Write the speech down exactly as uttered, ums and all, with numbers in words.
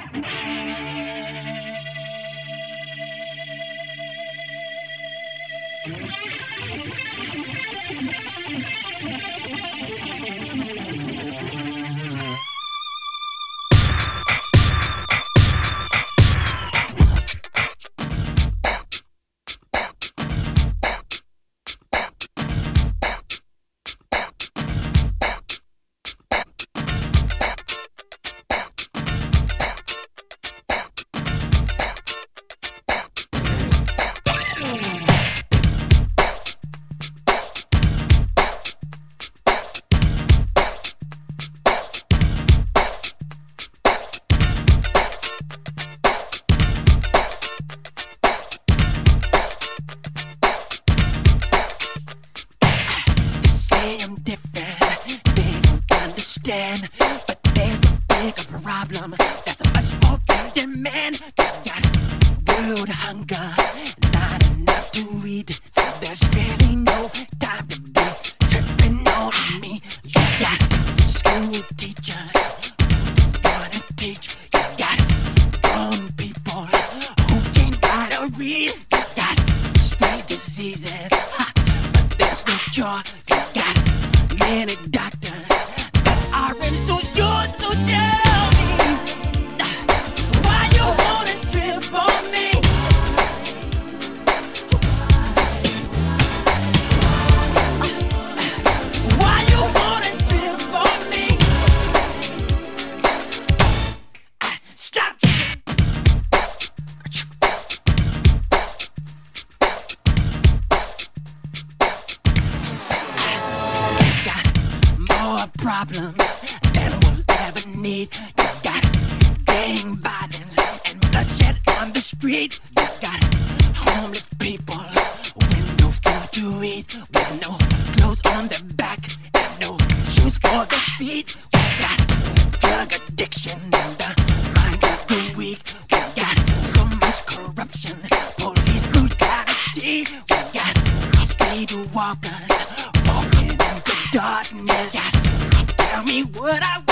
But there's a bigger problem that's much more in demand. Got world hunger, not enough to eat, so there's really no time to be tripping on me. You got school teachers who wanna teach. You got grown people who can't write or read. You got strange diseases, ha, but there's no cure. You got many doctors already so sure, so tell me why you wanna trip on me. Why you wanna trip on me? Stop. Got more problems than we'll ever need. You got gang violence and bloodshed on the street. You got homeless people with no food to eat, with no clothes on their back and no shoes for their feet. We got drug addiction in the mind of the weak. We got so much corruption, police brutality. We got street walkers walking in the darkness. Tell me what I